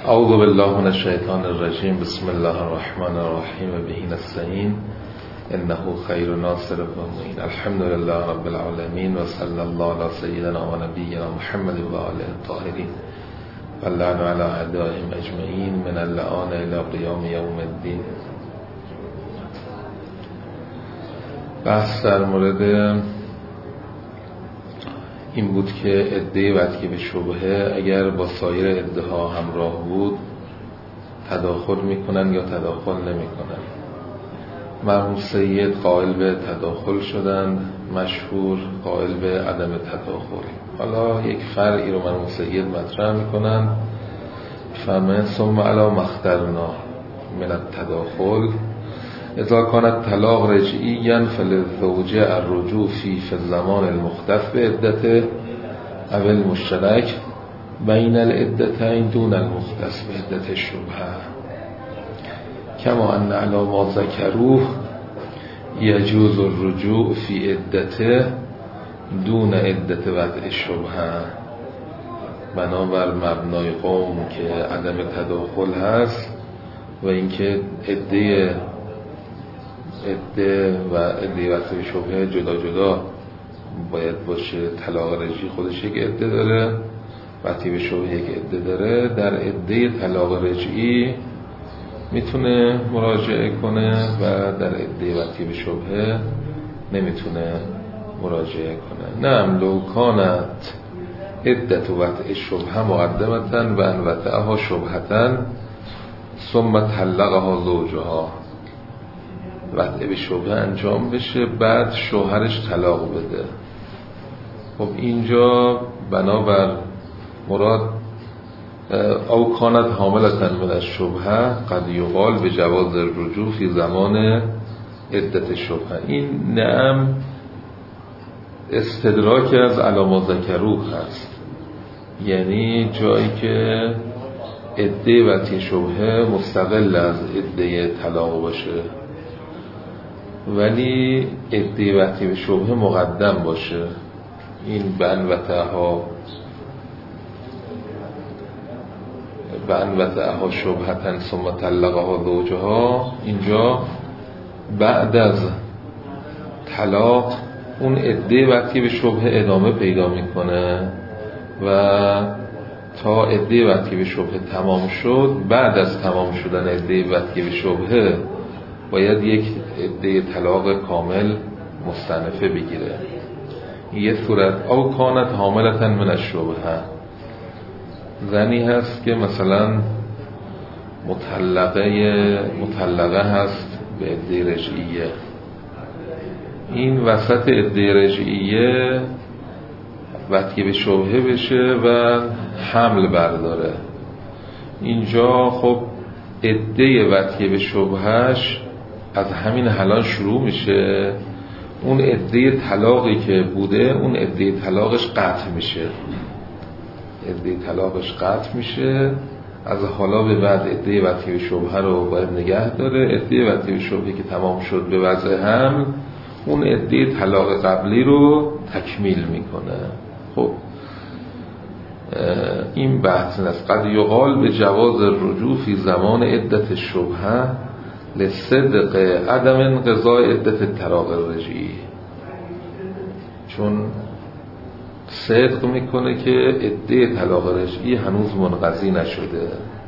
اعوذ بالله من الشیطان الرجیم. بسم الله الرحمن الرحیم. به نستعین انه خیر ناصر و معین. الحمد لله رب العالمین و صلی الله علی سیدنا و نبینا محمد و آله الطاهرین و اللعن علی اعدائهم اجمعین من اللعان الی قیام یوم الدین. بحث در مورد این بود که عده وقتی به شبهه اگر با سایر عده‌ها همراه بود تداخل میکنن یا تداخل نمیکنن. مرحوم سید قائل به تداخل شدند، مشهور قائل به عدم تداخل. حالا یک فرعی رو مرحوم سید مطرح میکنن، فرمایند ثم علی مخترنا من التداخل اذا كان الطلاق رجعيا فللزوجة الرجوع في الزمان المختص بعدته او المشترك بين العدتين دون المختص بعدة الشبهة كما ان على ما ذكروه يجوز الرجوع في عدته دون عدة وضع الشبهة. بنابر مبنای قوم که عدم تداخل هست و اینکه عده و عده وقتی شبهه جدا جدا باید باشه. طلاق رجعی خودش یک عده داره، وقتی به شبهه یک عده داره. در عده طلاق رجعی میتونه مراجعه کنه و در عده وقتی به شبهه نمیتونه مراجعه کنه. نعم لو کانت عدت وقت شبهه مقدمتن و انوطعها شبهتن ثم طلقها زوجها، وقتی به شبهه انجام بشه بعد شوهرش طلاق بده. خب اینجا بنابر مراد او کانت حاملتن من الشبهه قد یقال به جواز الرجوع فی زمان عدت شبهه. این نعم استدراک از علامات ذکروه هست، یعنی جایی که عده وقتی شبهه مستقل از عده طلاق باشه ولی عده وقتی به شبهه مقدم باشه. این بنوتها شبهتن ثم طلقها زوجها، اینجا بعد از طلاق اون عده وقتی به شبهه ادامه پیدا میکنه و تا عده وقتی به شبهه تمام شد. بعد از تمام شدن عده وقتی به شبهه باید یک عده طلاق کامل مستأنفه بگیره. یه صورت او کانت حاملتن من الشبهه، زنی هست که مثلا مطلقه هست به عده رجعیه، این وسط عده رجعیه وقتی به شبهه بشه و حمل برداره. اینجا خب عده وقتی به شبهش از همین حالان شروع میشه. اون عده طلاقی که بوده اون عده طلاقش قطع میشه. از حالا به بعد عده وقتی به شبهه رو باید نگه داره. عده وقتی به شبهه که تمام شد به وضع حمل اون عده طلاق قبلی رو تکمیل میکنه. خب این بحث است. قد یقال به جواز الرجوع فی زمان عدت الشبهه لصدق عدم انقضاء عدت الطلاق الرجعی، چون صدق میکنه که عده طلاق رجعی هنوز منقضی نشده.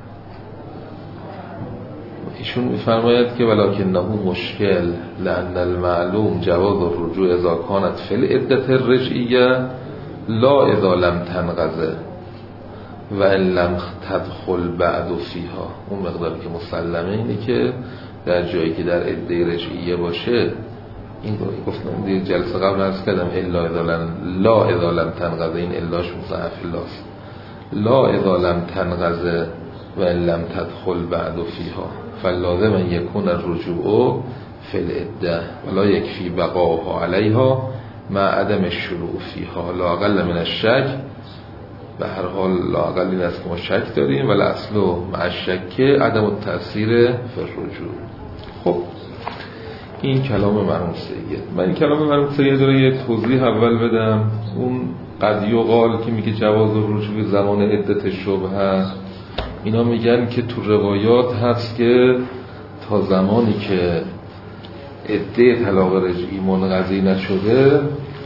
ایشون میفرماید که ولکنه مشکل لان المعلوم جواز الرجوع اذا كانت فی العدة الرجعیه لا اذا لم تنقض و ان لم تدخل بعد فیها. اون مقداری که مسلمه اینه که در جایی که در عده رجعیه باشه، این گفتم دیگه جلسه قبل عرض کردم لا اذا لم تنقض، این الاش مضاعف الاست، لا اذا لم تنقض و ان لم تدخل بعد فیها فلازم ان یکون الرجوع فی العده ولا یکفی بقاها علیها مع عدم الشروع فیها لا اقل من الشک. به هر حال لا اقل این است که ما شک داریم ولی اصل مع الشک عدم التأثیر فی الرجوع. خب این کلام مرحوم سید. من این کلام مرحوم سید رو یه توضیح اول بدم. اون قد یقال که میگه جواز الرجوع زمان عدت شبهه، اینا میگن که تو روایات هست که تا زمانی که عده طلاق رجعی منقضی نشده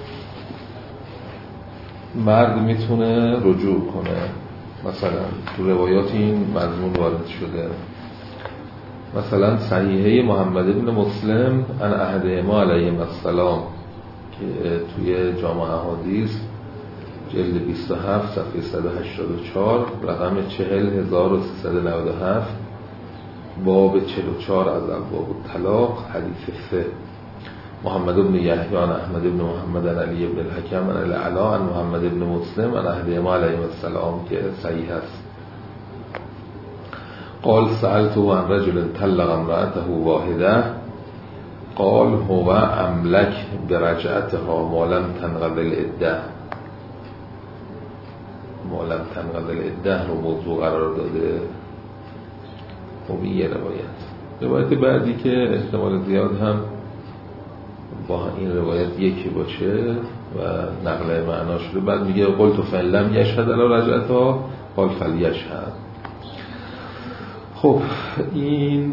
مرد میتونه رجوع کنه. مثلا تو روایات این مضمون وارد شده. مثلا صحیحه محمد بن مسلم عن احدهما علیهم السلام که توی جامع احادیث جلد 27 صفحه 184 رقم 40397 باب 44 از ابواب الطلاق حدیث 3 محمد بن یحیی عن احمد بن محمد عن علی بن الحکم عن العلا عن محمد بن مسلم عن احدهما علیهم السلام که صحیح است. قال سألته عن رجل طلق امرأته واحده قال هو املك برجعتها ما لم تنقض العده. ما لم تنقض العده رو موضوع قرار داده. خب یه روایت بعدی که احتمال زیاد هم با این روایت یکی باشه و نقل معنا شده. بعد میگه قلت فإن لم يشهد علی رجعتها قال فلیشهد. خب این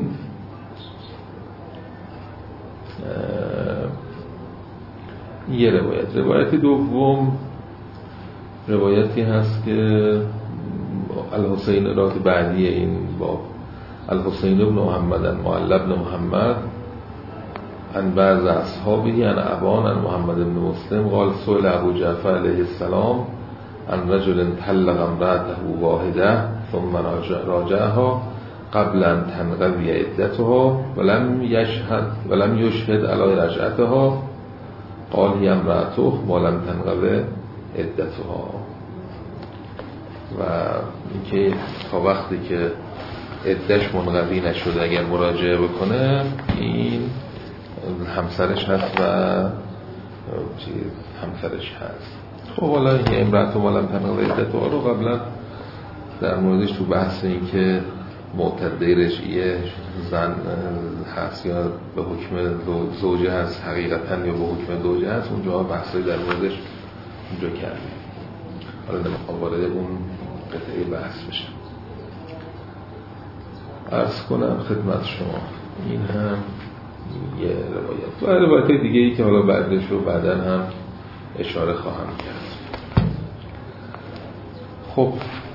یه روایت دوم روایتی هست که الحسین رات بعدی این باب الحسین بن محمد المعلی بن محمد عن بعض اصحابه عن ابان عن محمد بن مسلم قال سئل ابو جعفر علیه السلام عن رجل طلق امرأته واحده ثم راجعها قبل ان تنقضی عدتها ولم یشهد علی رجعتها قال هی امرأته ما لم تنقضی عدتها. و اینکه تا وقتی که عدتش منقضی نشده اگر مراجعه بکنه این همسرش هست و همسرش هست. خب حالا این امرأته ما لم تنقضی عدتها رو قبلا در موردش تو بحث این که معتده رجعیه زن هست یا به حکم زوجه هست حقیقتا یا به حکم زوجه هست اونجا بحثی در موردش اونجا کردیم. حالا نمیخوام وارد اون قطعه بحث بشم. عرض کنم خدمت شما این هم یه روایت و روایت دیگه ای که حالا بعدش رو بعداً هم اشاره خواهم کرد. خب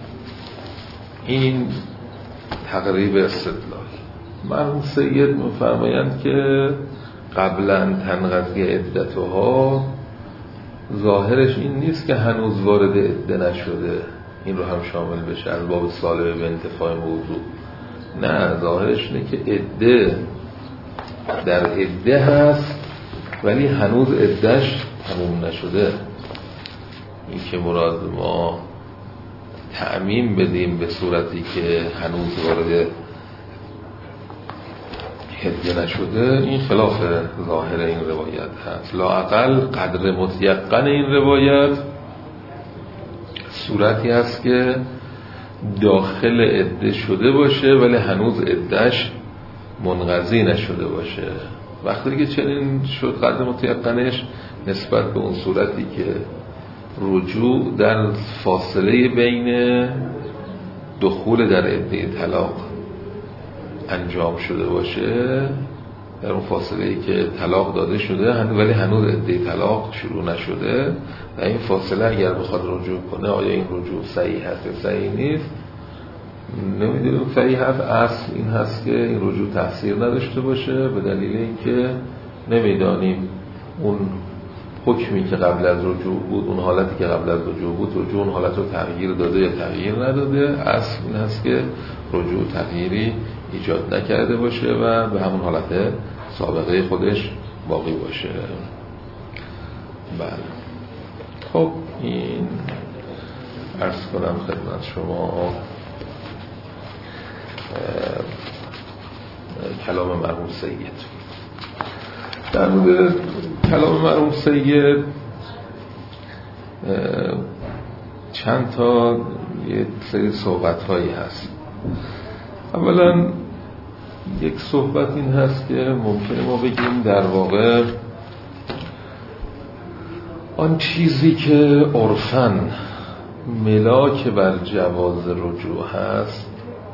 این تقریب استدلال. مرحوم سید می‌فرمایند که قبلا تنقضی عدتها ظاهرش این نیست که هنوز وارد عده نشده این رو هم شامل بشه از باب سالم به انتفاع موضوع. نه، ظاهرش اینه که عده در عده هست ولی هنوز عدهش تموم نشده. این که مراد ما تعمیم بدیم به صورتی که هنوز وارد عده نشده این خلاف ظاهر این روایت هست. لااقل قدر متیقن این روایت صورتی هست که داخل عده شده باشه ولی هنوز عدهش منقضی نشده باشه. وقتی که چنین شد قدر متیقنش نسبت به اون صورتی که رجوع در فاصله بین دخول در عده طلاق انجام شده باشه، در اون فاصله‌ای که طلاق داده شده ولی هنوز عده طلاق شروع نشده و این فاصله اگر بخواد رجوع کنه آیا این رجوع صحیح هست یا صحیح نیست نمیدونیم. صحیح هست اصل این هست که این رجوع تأثیر نداشته باشه به دلیل اینکه نمیدانیم اون حکمی که قبل از رجوع بود اون حالتی که قبل از رجوع بود رجوع اون حالت رو تغییر داده یا تغییر نداده. اصل این هست که رجوع تغییری ایجاد نکرده باشه و به همون حالت سابقه خودش باقی باشه. بله خب این عرض کنم خدمت شما کلام مرحوم سید. در مورد کلام مرحوم سید چند تا یه سری صحبت هایی هست. اولا یک صحبت این هست که ممکنه ما بگیم در واقع آن چیزی که عرفاً ملاک بر جواز رجوع هست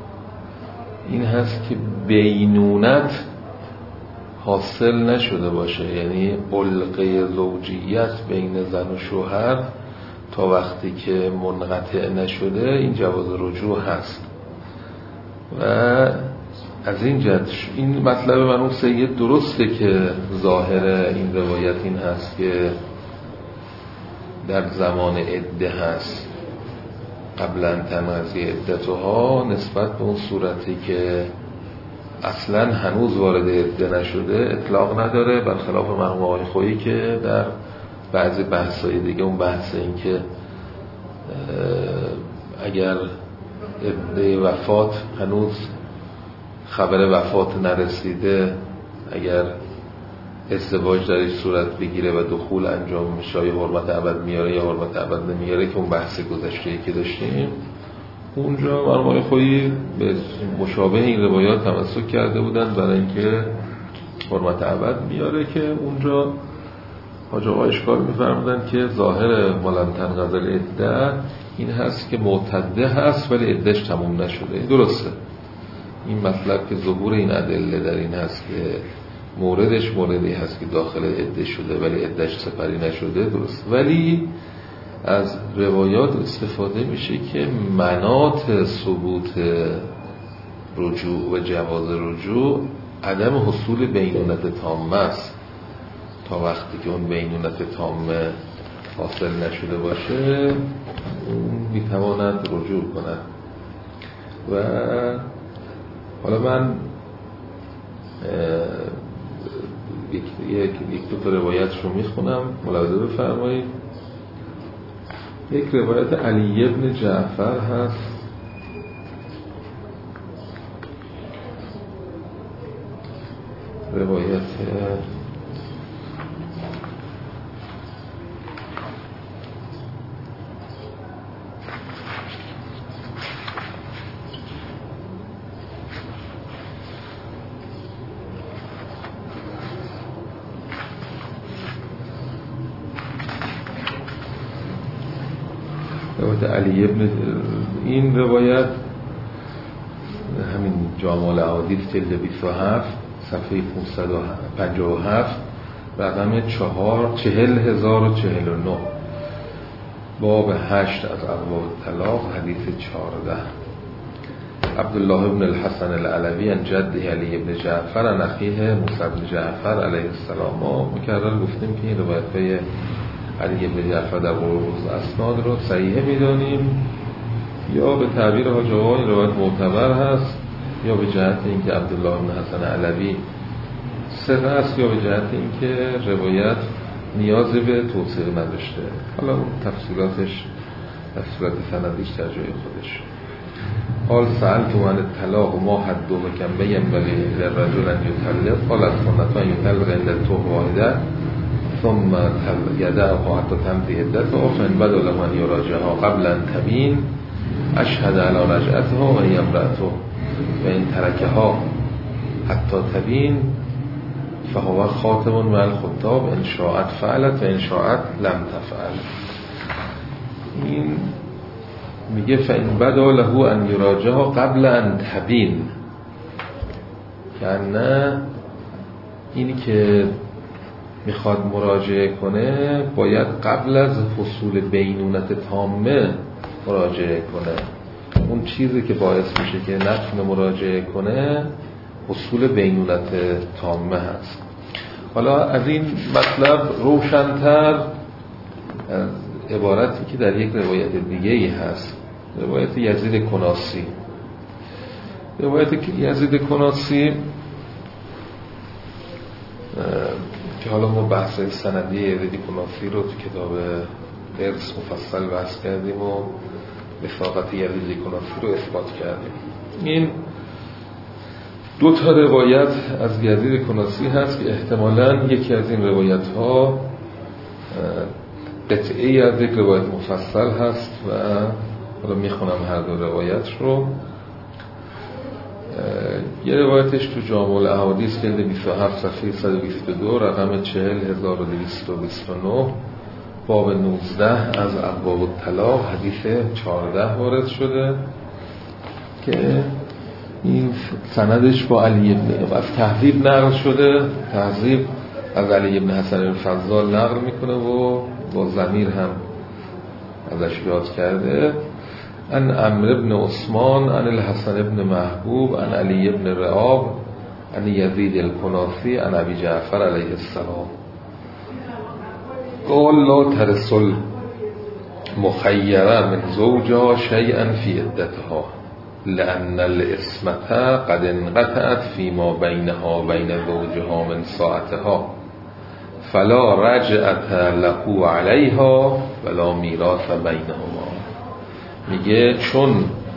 این هست که بینونت حاصل نشده باشه، یعنی علقه زوجیت بین زن و شوهر تا وقتی که منقطع نشده این جواز رجوع هست. و از این جهت این مطلب مرحوم سید درسته که ظاهر این روایت این هست که در زمان عده هست قبلا تنقضی عدتها، نسبت به اون صورتی که اصلا هنوز وارد عده نشده اطلاق نداره، برخلاف مرحوم آقای خویی که در بعضی بحث‌های دیگه اون بحث این که اگر عده وفات هنوز خبر وفات نرسیده، اگر ازدواج در این صورت بگیره و دخول انجام میشه یا حرمت ابد میاره یا حرمت ابد نمیاره که اون بحث گذشته‌ای که داشتیم اونجا مرحوم خویی به مشابه این روایات تمسک کرده بودن برای اینکه حرمت ابد میاره، که اونجا حاج آقا اشکال می‌فرمودن که ظاهر ملم تنقضی العده این هست که معتده هست ولی عدهش تموم نشده. این درسته، این مطلب که ظهور این ادله در این هست که موردش موردی هست که داخل عده شده ولی عدهش سپری نشده، درست. ولی از روایات استفاده میشه که مناط ثبوت رجوع و جواز رجوع عدم حصول بینونت تامه است. تا وقتی که اون بینونت تامه حاصل نشده باشه میتواند رجوع کنند. و حالا من یک دو تا روایت رو میخونم، ملاحظه بفرمایید. یک روایت علی ابن جعفر هست روایت علی ابن، این روایت همین جامع الاحادیث جلد 27 صفحه 557 رقم 40049 باب 8 از ابواب طلاق حدیث 14. عبدالله ابن الحسن العلوی عن جده علی ابن جعفر عن اخیه موسی بن جعفر علیه السلام. ما مکرر گفتیم که این روایت علی ابن جعفر در قرون اسناد رو صحیحه میدانیم، یا به تعبیر حاج آقا این روایت معتبر هست، یا به جهت اینکه عبدالله بن حسن علوی ثقه است، یا به جهت اینکه روایت نیاز به توصیه نداشته. حالا اون تفصیلاتش تفصیلات سندیش در جای خودش. قال سألت عن الطلاق ما حد و کم بیم ولی للرجل ان یطلق قال سنة ان یطلق عند الطهر واحده ثم یدعها حتی تمضی عدتها فإن بدا له ان یراجعها قبل ان تبین اشهد علی رجعتها و هی امرأته و این ترکها حتی تبین فهو خاتم مع الخطاب ان شاءت فعلت و ان شاءت لم تفعل. این میگه فإن بدا له ان یراجعها قبل ان تبین، یعنی اینی که میخواد مراجعه کنه باید قبل از حصول بینونت تامه مراجعه کنه. اون چیزی که باعث میشه که نتونه مراجعه کنه حصول بینونت تامه هست. حالا از این مطلب روشن‌تر از عبارتی که در یک روایت دیگه‌ای هست، روایت یزید کناسی. روایت یزید کناسی که حالا ما بحث سندی یزید کناسی رو تو کتاب ارث مفصل بحث کردیم و وثاقت یزید کناسی رو اثبات کردیم. این دو تا روایت از یزید کناسی هست که احتمالاً یکی از این روایت ها قطعی از یک روایت مفصل هست و حالا میخونم هر دو روایت رو. یه روایتش تو جامع الاحادیث جلد 27 صفحه 122 رقم 40229 باب 19 از ابواب الطلاق حدیث 14 وارد شده که این سندش با علی ابن از تهذیب نقل شده، تهذیب از علی ابن حسن الفضال نقل میکنه و با ضمیر هم ازش یاد کرده. ان عمرو بن عثمان ان الحسن بن محبوب ان علی ابن رعاب ان یزید الکنافی ان ابی جعفر علیه السلام قال لا ترسل مخیره من زوجها شیئا فی عدتها لأن الاسمة قد انقطعت فيما بينها بين زوجها من ساعتها فلا رجعت له عليها ولا میراث بینهما. میگه چون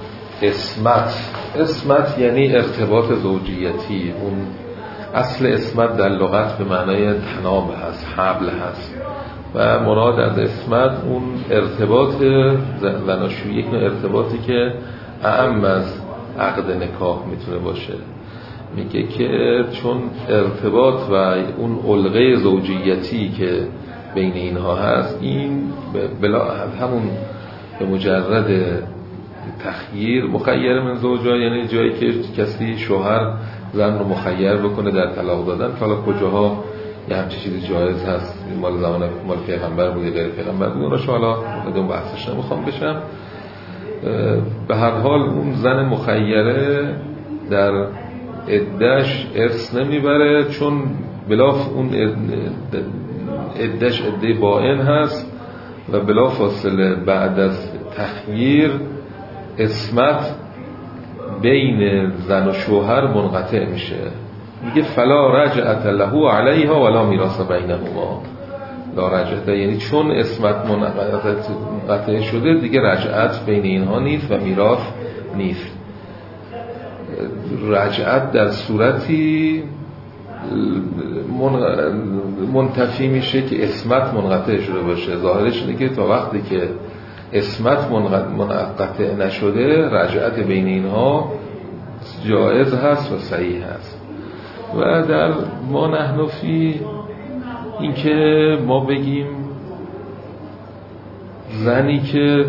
اسمت یعنی ارتباط زوجیتی، اون اصل اسمت در لغت به معنای تناب هست، حبل هست و مراد از اسمت اون ارتباط زناشویی، یک نوع ارتباطی که اعم از عقد نکاح میتونه باشه. میگه که چون ارتباط و اون علقه زوجیتی که بین اینها هست، این بلا همون به مجرد تخییر، مخیر من زوجها یعنی جایی که کسی شوهر زن رو مخیر بکنه در طلاق دادن. حالا کجاها یه همچین چیزی جایز هست، مال زمان مال پیغمبر بوده غیر پیغمبر بوده، اونش حالا بدون بحثش نمیخوام بشم. به هر حال اون زن مخیره در عده‌اش ارث نمیبره، چون بلاف اون عده‌اش عده باین هست و بلا فاصله بعد از تخییر اسمت بین زن و شوهر منقطع میشه. میگه فلا رجعت له علیها ولا میراث بینهما. لا رجعت یعنی چون اسمت منقطع شده دیگه رجعت بین اینها نیست و میراث نیست. رجعت در صورتی منتفی میشه که اسمت منقطع شده باشه. ظاهرش اینه که تا وقتی که اسمت منقطع نشده رجعت بین اینها جایز هست و صحیح هست. و در ما نحن فی این که ما بگیم زنی که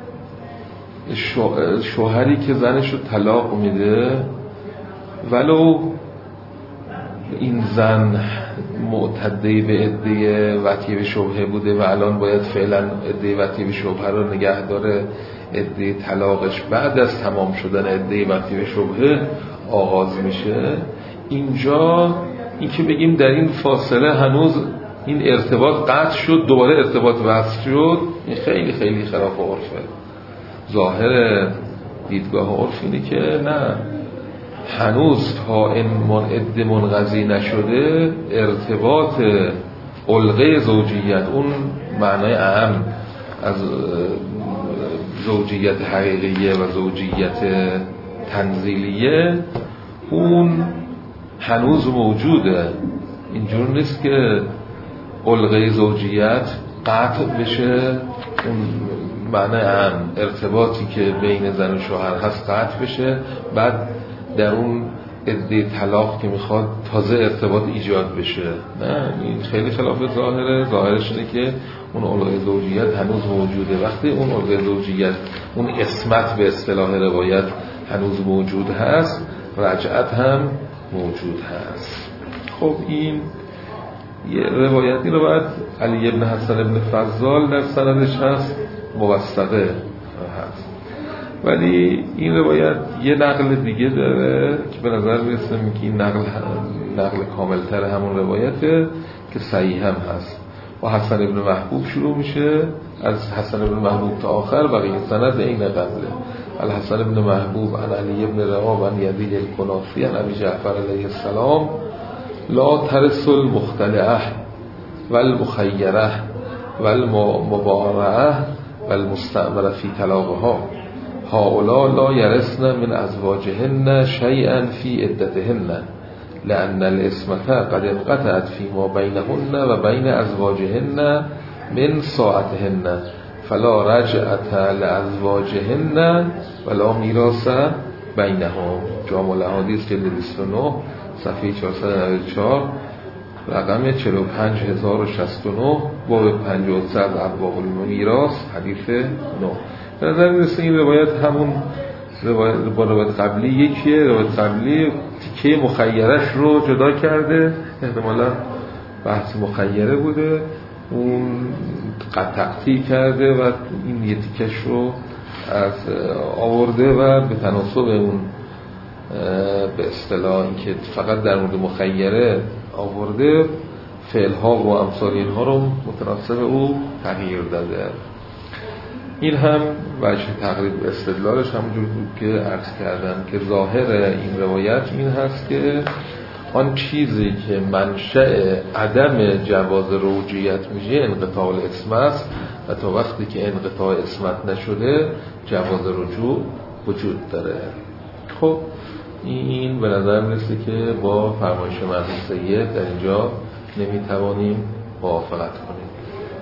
شوهری که زنش رو طلاق میده ولو این زن معتده به عده وطیه به شبهه بوده و الان باید فعلا عده وطیه به شبهه رو نگه داره، عده طلاقش بعد از تمام شدن عده وطیه به شبهه آغاز میشه. اینجا این که بگیم در این فاصله هنوز این ارتباط قطع شد دوباره ارتباط وصل شد، این خیلی خیلی خلاف عرفه. ظاهر دیدگاه عرف اینه که نه، هنوز تا این عده منقضی نشده ارتباط علقه زوجیت، اون معنای اهم از زوجیت حقیقیه و زوجیت تنزیلیه، اون هنوز موجوده. اینجور نیست که علقه زوجیت قطع بشه، اون معنای اهم ارتباطی که بین زن و شوهر هست قطع بشه، بعد در اون عده طلاق که میخواد تازه ارتباط ایجاد بشه. نه، این خیلی خلاف ظاهره. ظاهرش اینه که اون علقه زوجیت هنوز موجوده. وقتی اون علقه زوجیت، اون اسمت به اصطلاح روایت هنوز موجود هست، رجعت هم موجود هست. خب این یه روایتی رو بعد علی ابن حسن ابن فضال در سندش هست، موثقه هست، ولی این روایت یه نقل دیگه داره که به نظر میرسه که این نقل کاملتر همون روایته که صحیح هم هست. و حسن ابن محبوب شروع میشه، از حسن ابن محبوب تا آخر بقیه سند این قبله. الحسن ابن محبوب عن علی ابن رعاب عن یزید الکنافی عن ابی جعفر علیه السلام لا ترث المختلعه والمخیره والمبارعه والمستعمل فی طلاقها هؤلاء لا يرثن من ازواجهن شيئا في عدتهن لأن الاسمة قد انقطعت فيما بينهن وبين ازواجهن من ساعتهن فلا رجعت لازواجهن ولا میراث بینهم. جامع الاحادیث جلد 29 صفحه 494 رقم 45069 باب 53 از ابواب المیراث حدیث 9. به نظر میرسه این روایت همون با روایت قبلی یکیه. روایت قبلی تیکه مخیرش رو جدا کرده، احتمالاً بحث مخیره بوده، اون تقطیع کرده و این یه تیکش رو از آورده و به تناسب اون به اصطلاح این که فقط در مورد مخیره آورده، فعلها و امثال اینها رو متناسب او تغییر داده. این هم وجه تقریب استدلالش همونجور بود که عرض کردم که ظاهر این روایت این هست که آن چیزی که منشأ عدم جواز رجوعیت میشه انقطاع الاسم است و تا وقتی که انقطاع اسمت نشده جواز رجوع وجود داره. خب این به نظر میرسه که با فرمایش مرحوم سید در اینجا نمیتوانیم موافقت کنیم.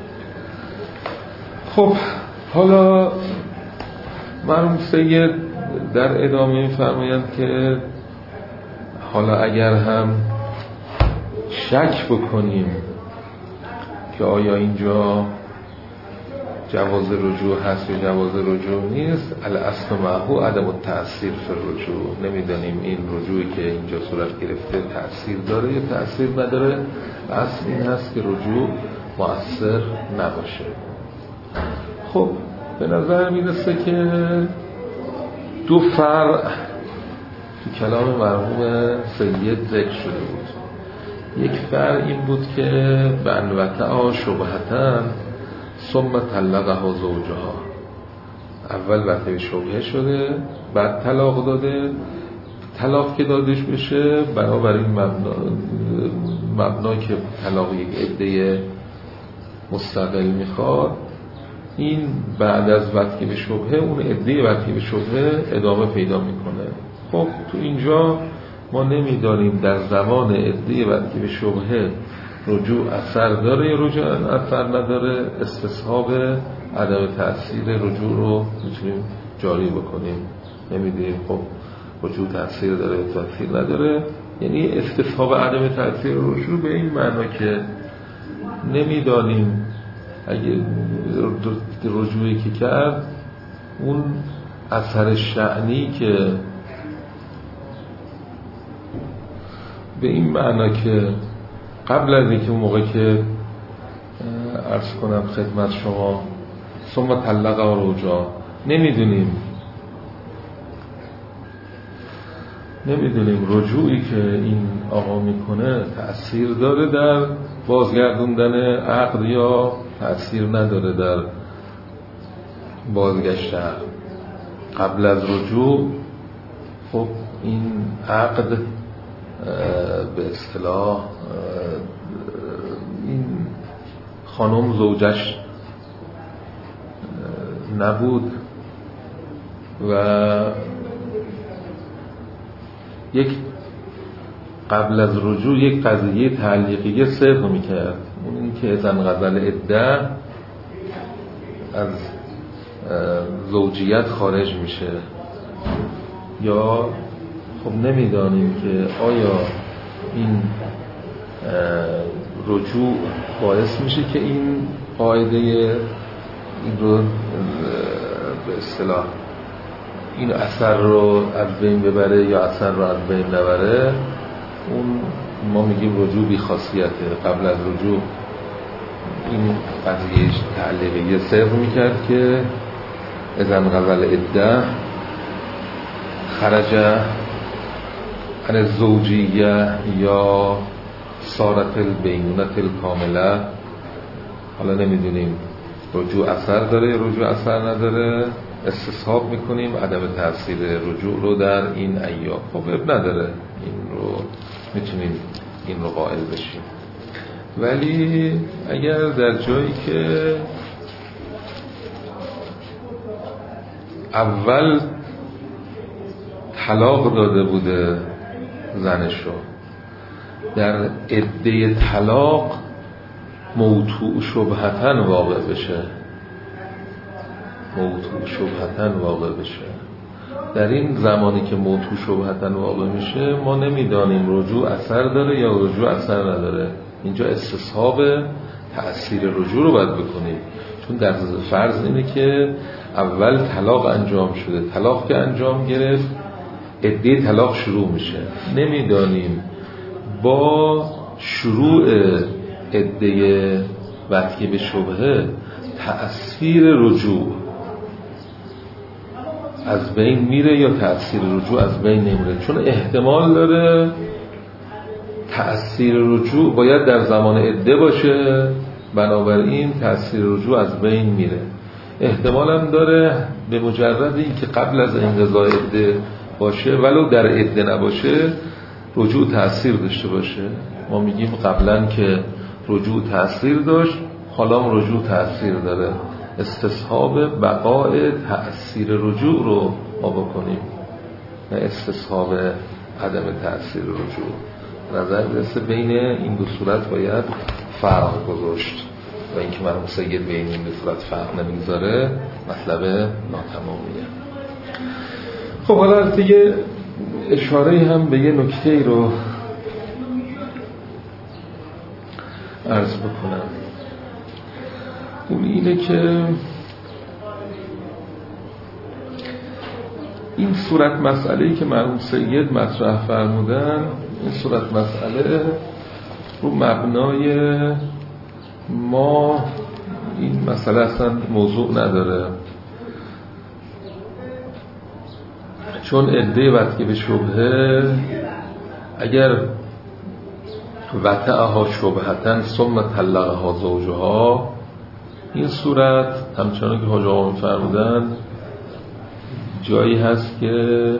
خب حالا مرحوم سید در ادامه می‌فرمایند که حالا اگر هم شک بکنیم که آیا اینجا جواز رجوع هست یا جواز رجوع نیست، الاصل معه عدم التأثیر فی الرجوع، نمیدانیم این رجوعی که اینجا صورت گرفته تأثیر داره یا تأثیر نداره، اصل این هست که رجوع مؤثر نباشه. خب به نظر میرسه که دو فرع تو کلام مرحوم سید ذکر شده بود. یک فرع این بود که بنوتعا شبهتن ثم طلقها زوجها، اول وقتی شبهه شده بعد طلاق داده. طلاق که دادش بشه بنابراین مبنا که طلاق یک عده مستقل میخواد، این بعد از وقتی به شبهه اون عده وقتی به شبهه ادامه پیدا میکنه. خب تو اینجا ما نمیدانیم در زمان عده وقتی به شبهه رجوع اثر داره یا رجوع اثر نداره، استصحاب عدم تأثیر رجوع رو میتونیم جاری بکنیم، نمیدونیم خب رجوع تأثیر داره یا تأثیر نداره. یعنی استصحاب عدم تأثیر رجوع به این معنا که نمیدانیم اگه رجوعی که کرد اون اثر شأنی که به این معنا که قبل از اینکه اون موقع که عرض کنم خدمت شما ثم طلق و رجوع، نمیدونیم رجوعی که این آقا میکنه تأثیر داره در بازگردوندن عقد یا تأثیر نداره در بازگشت عقد. قبل از رجوع خب این عقد به اصطلاح این خانم زوجش نبود و یک قبل از رجوع یک قضیه تعلیقیه صرف میکرد، اون این که زن غزل عده از زوجیت خارج میشه. یا خب نمیدانیم که آیا این رجوع باعث میشه که این قاعده این رو به اصطلاح این اثر رو از بین ببره یا اثر رو از بین نبره. اون ما میگیم رجوع بی خاصیته. قبل از رجوع این قضیه تعلیقیه صرف میکرد که اذن غزل عده خرج عن الزوجیه یا صارت البینونت الکامله. حالا نمیدونیم رجوع اثر داره رجوع اثر نداره، استصحاب میکنیم عدم تأثیر رجوع رو در این ایام. خب اب نداره، این رو میتونیم این رو قائل بشیم. ولی اگر در جایی که اول طلاق داده بوده زنشو، در عده طلاق موضوع شبهتن واقع بشه، در این زمانی که موضوع شبهتن واقع میشه ما نمیدانیم رجوع اثر داره یا رجوع اثر نداره. اینجا استصحاب تأثیر رجوع رو باید بکنیم، چون در فرض اینه که اول طلاق انجام شده، طلاق که انجام گرفت عده طلاق شروع میشه. نمیدانیم با شروع عده وطی به شبهه تأثیر رجوع از بین میره یا تأثیر رجوع از بین نمیره، چون احتمال داره تأثیر رجوع باید در زمان عده باشه، بنابراین تأثیر رجوع از بین میره. احتمال هم داره به مجرد این که قبل از انقضاء عده باشه ولو در عده نباشه رجوع تأثیر داشته باشه. ما میگیم قبلا که رجوع تأثیر داشت، حالا رجوع تأثیر داره. استصحاب بقاء تأثیر رجوع رو ما بکنیم، نه استصحاب عدم تأثیر رجوع. نظر برسه بین این دو صورت باید فرق گذاشت و اینکه مرحوم سید بین این دو صورت فرق نمیذاره مطلب ناتمامیه. خب حالا دیگه اشاره هم به یه نکته رو عرض بکنم. اون اینه که این صورت مسئله‌ای که مرحوم سید مطرح فرمودن، این صورت مسئله رو مبنای ما این مسئله اصلا موضوع نداره، چون عده وطی به شبهه اگر وطئها شبهتن ثم طلقها زوجها، این صورت همچنان که حاج آقا فرمودن جایی هست که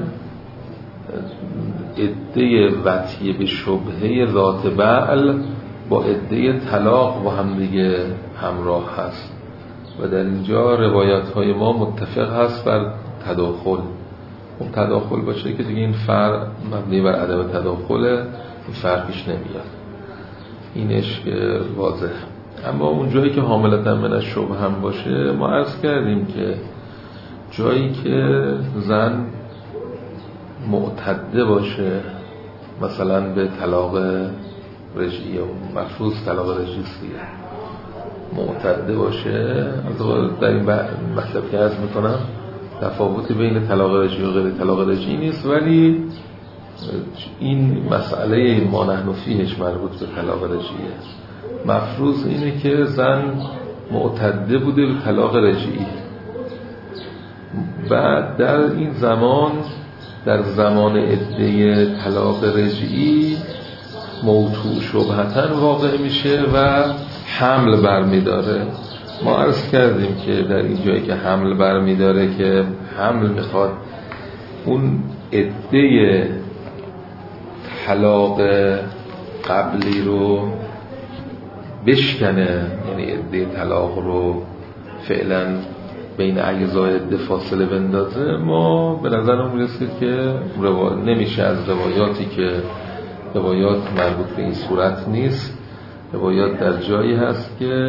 عده وطی به شبهه ذات بعل با عده طلاق با هم دیگه همراه هست و در اینجا روایات های ما متفق هست بر تداخل. اون تداخل باشه که دیگه این فرق مبنی بر عدم تداخله، این فرقش نمیاد، اینش که واضح. اما اون جایی که حاملتا من الشبه هم باشه، ما عرض کردیم که جایی که زن معتده باشه، مثلا به طلاق رجعی و مفروض طلاق رجعی دیگه معتده باشه، در این مطلب که عرض میکنم تفاوتی بین طلاق رجعی و غیر طلاق رجعی نیست، ولی این مسئله ما نحن فیهش مربوط به طلاق رجعیه. مفروض اینه که زن معتده بوده به طلاق رجعی، بعد در این زمان، در زمان عده طلاق رجعی موضوع شبهتن واقع میشه و حمل برمیداره. ما عرض کردیم که در این جایی که حمل برمیداره که حمل میخواد اون عده طلاق قبلی رو بشکنه، یعنی عده طلاق رو فعلا بین اجزای عده فاصله بندازه. ما به نظرم میرسید که نمیشه از روایاتی که روایات مربوط به این صورت نیست، روایات در جایی هست که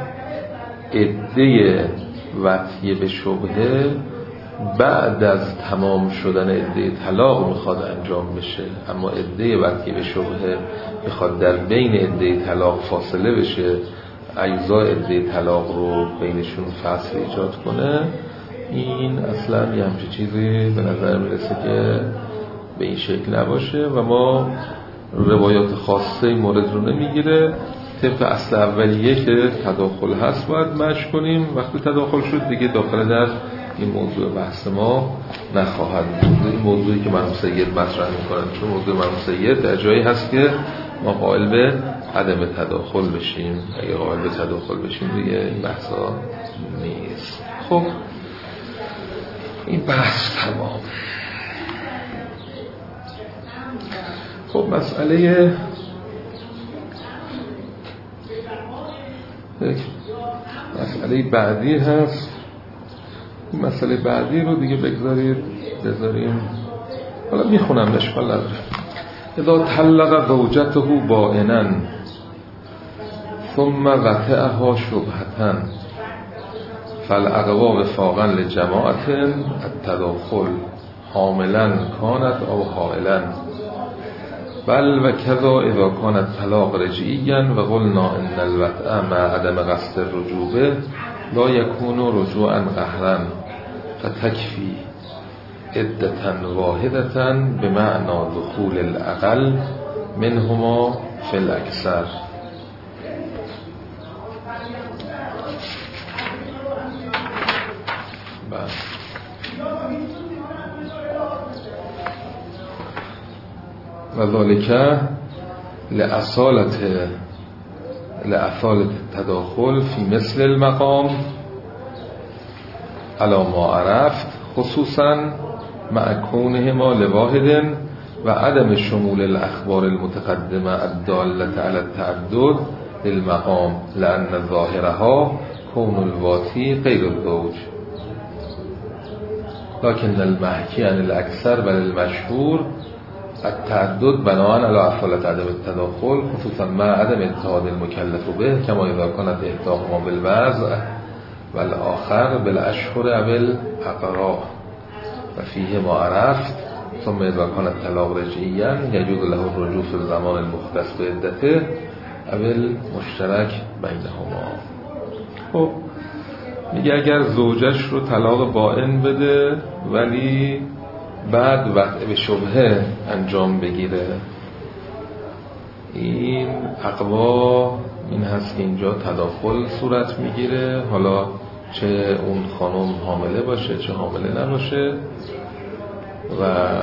عده وطی به شبهه بعد از تمام شدن عده طلاق میخواد انجام بشه، اما عده وطی به شبهه میخواد در بین عده طلاق فاصله بشه، اجزای عده طلاق رو بینشون فصل ایجاد کنه. این اصلا یه همچه چیزی به نظر میرسه که به این شکل نباشه و ما روایات خاصه مورد رو نمیگیره. طبق اصل اولیه که تداخل هست باید مشی کنیم. وقتی تداخل شد دیگه داخل در این موضوع بحث ما نخواهد بود. این موضوعی که مرحوم سید مطرح میکنن، چون موضوع مرحوم سید در جایی هست که ما قائل به عدم تداخل بشیم. اگه قائل به تداخل بشیم دیگه این بحثا نیست. خب این بحث تمام. خب مسئله بعدی هست. این مسئله بعدی رو دیگه بذاریم حالا میخونم، اشکال نداره. اذا طلق زوجته بائنا ثم وطئها شبهة فالاقوى وفاقا لجماعة التداخل حاملا كانت او حائلا بل و کذا اذا کانت طلاق رجعیا و قلنا ان الوطء مع عدم قصد الرجوع لا یکون رجوعا قهرا فتکفی عدة واحدة بمعنى دخول الاقل منهما فی الاکثر. و ذالک لأصالة التداخل فی مثل المقام علی ما عرفت خصوصا مع کونهما لواحد و عدم شمول الاخبار المتقدمه الداله علی التعدد للمقام لأن ظاهرها کون الواتی غیر الزوج لكن المحکی عن الاکثر بل المشهور التعدد بناء على اصالة عدم التداخل خصوصا مع عدم اتحاد المكلف به كما اذا كانت احداهما بالوضع والآخر بالاشهر او الاقراء و فيه ما عرفت ثم اذا كان الطلاق رجعيا يجوز له الرجوع في الزمان المختص بعدته او المشترک بینهما. خب میگه اگر زوجش رو طلاق بائن بده ولی بعد وقع به شبهه انجام بگیره، این اقوا این هست که اینجا تداخل صورت میگیره، حالا چه اون خانم حامله باشه چه حامله نباشه. و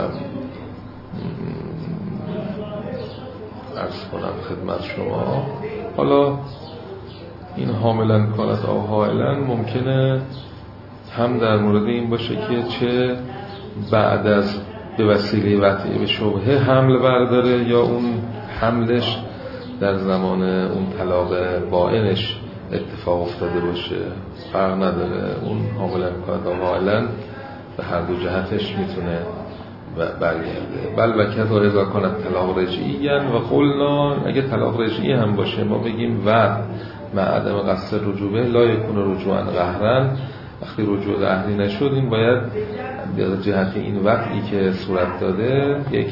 عرض کنم خدمت شما حالا این حاملن کانت او حائلن ممکنه هم در مورد این باشه که چه بعد از به وسیله وقعی به شبهه حمل برداره یا اون حملش در زمان اون طلاق بائنش اتفاق افتاده باشه، فرق نداره. اون حاملن کانت او حائلن به هر دو جهتش میتونه برگرده. بل و کذا اذا کانت طلاق رجعیاً و قلنا اگه طلاق رجعی هم باشه ما بگیم و مع عدم قصد رجوع به لا یکون رجوعا قهرا، وقتی رجوع قهری نشد این باید به جهت این وقتی که صورت داده یک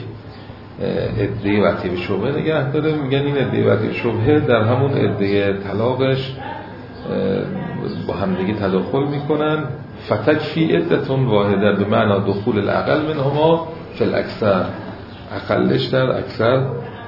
عده وقتی به شبهه نگه داره. میگن این عده وقتی به شبهه در همون عده طلاقش با همدیگه تداخل میکنن. فتکفی عدة واحده به معنی دخول الاقل منهما فی الاکثر، اقلش در اکثر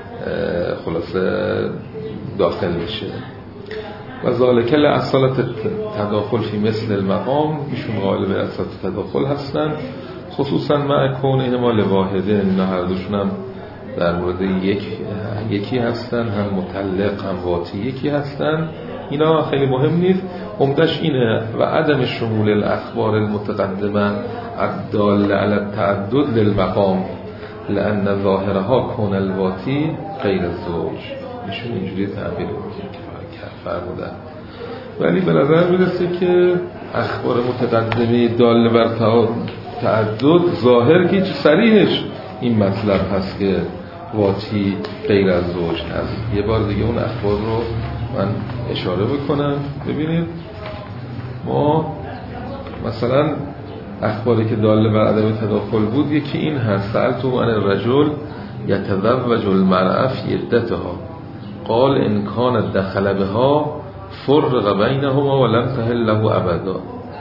خلاصه داخل میشه. و ذالک لأصالة تداخل فی مثل المقام، ایشون غالب اصالت تداخل هستن خصوصا مع کونهما لواحده، اینا هر دوشون هم در مورد یکی هستن، هم مطلق هم واتی یکی هستن. اینا خیلی مهم نیست، عمدش اینه و عدم شمول الاخبار المتقدمه الداله علی التعدد للمقام لأن ظاهرها کون الواتی غیر الزوج. ایشون اینجوری تعبیر فرمودن. ولی به نظر میرسه که اخبار متقدمه داله بر تعدد ظاهر که صریحش این مطلب هست که واتی غیر از زوج هست. یه بار دیگه اون اخبار رو من اشاره بکنم. ببینید ما مثلا اخباری که داله بر عدم تداخل بود یکی این هست سألتم عن الرجل یتزوج المرأة فی عدتها قال ان کانت دخل بها فرق بینهما و لم تحل له ابدا.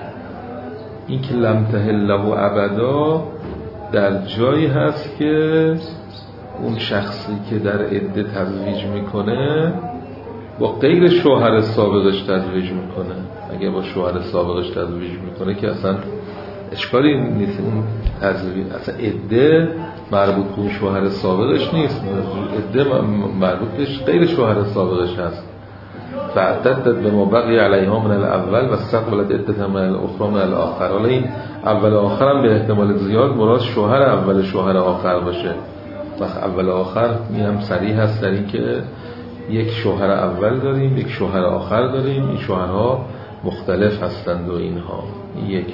این که لم تحل له ابدا در جایی هست که اون شخصی که در عده تزویج میکنه با غیر شوهر سابقش تزویج میکنه. اگه با شوهر سابقش تزویج میکنه که اصلا اشکالی نیست، اون تزویج اصلا عده مربوط به شوهر سابقش نیست، عده مربوط به غیر شوهر سابقش هست. فعدت به ما بقی علیها من الاول و استقبلت عدت من الاخرى من الاخر. حالا این اول آخر هم به احتمال زیاد مراد شوهر اول شوهر آخر باشه. وقت اول آخر هم صریح هست در این که یک شوهر اول داریم یک شوهر آخر داریم، این شوهرها مختلف هستند و اینها یک.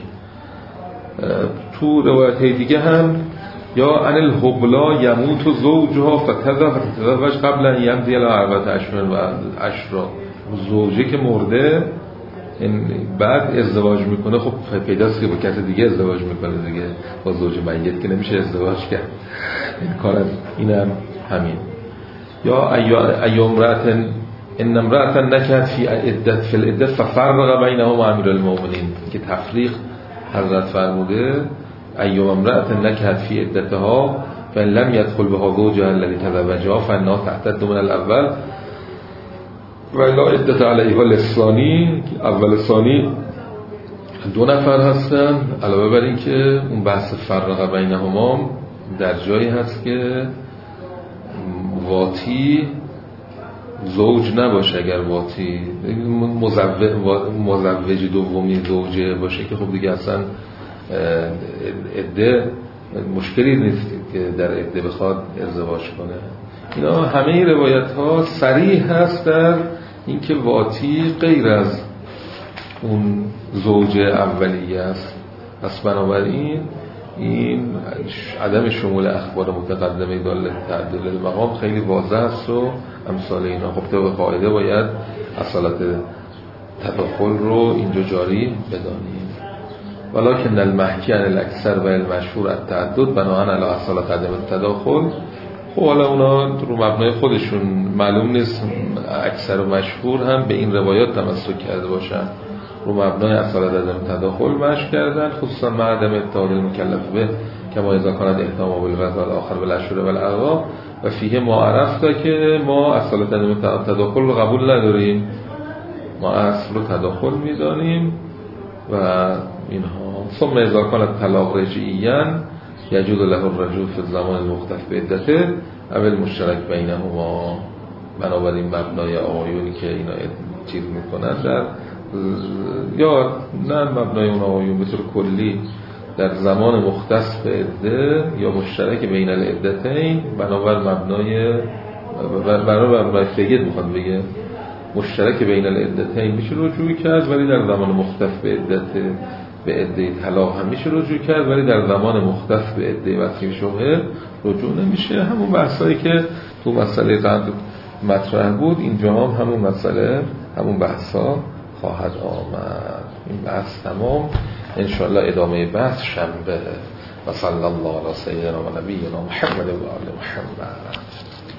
تو روایت دیگه هم یا ان الحبلا یموت زوجها فتزوج قبل ان یمضی الی 4 اشهر و عشرا. زوجه که مرده بعد ازدواج میکنه، خب پیداست که با کس دیگه ازدواج میکنه دیگه، با زوج میت که نمیشه ازدواج کرد. این کار اینم همین. یا ایامرأة ان امرأة نکحت فی العدة ففرق بینهما امیر المؤمنین، که تفریق حضرت فرموده ایوم امرأة نکحت فی عدتها فإن لم يدخل بها زوجها الذی تزوجها فإنها تعتد من الاول و الا عدت علیها للثانی. اول ثانی 2 نفر هستن، علاوه بر این که اون بحث فرق بینهما در جایی هست که واتی زوج نباشه. اگر واتی مزوج دومی زوجه باشه که خب دیگه اصلا عده مشکلی نیست که در عده بخواد ازدواج کنه. اینا همه روایت ها صریح هست در اینکه واتی غیر از اون زوج اولیه است. پس بنابراین این عدم شمول اخبار متقدمه داله تعدد المقام خیلی واضح است و امثال اینا. خب طبق قاعده باید اصالت تداخل رو اینجا جاری بدانیم. ولکن المحکی عن الاکثر و المشهور التعدد بناهن علی اصالت عدم التداخل. خب حالا اونا رو مبنای خودشون معلوم نیست اکثر و مشهور هم به این روایات تمسک کرده باشن، رو مبنای اصالت عدم تداخل مشی کردن، خصوصا مع عدم اتحاد المکلف به کما اذا کانت احتمام بالوضع الاخر بالاشهر والاعوام و فیه ما عرفتا که ما اصالت عدم تداخل رو قبول نداریم، ما اصل رو تداخل میدانیم و اینها. ثم اذا کانت طلاق رجعیاً یجوز له الرجوع فی الزمان المختلف به عدته اول مشترک بینهما. بنابراین مبنای آقایونی که اینا چیز میکنن در یا نه مبنای اون آقایون به طور کلی در زمان مختص به عده یا مشترک بین العدتین بنابر مبنای برای فقید میخواد بگه مشترک بین العدتین میشه رجوع کرد، ولی در زمان مختص به عده طلاق هم میشه رجوع کرد، ولی در زمان مختص به عده وصی شبهه رجوع نمیشه. همون بحثایی که تو مسئله قبل مطرح بود اینجا هم همون مسئله همون بحثا خواهد آمد. این بحث تمام، انشاءالله ادامه بحث شنبه. و صلی الله علی سیدنا و نبینا محمد و آل محمد.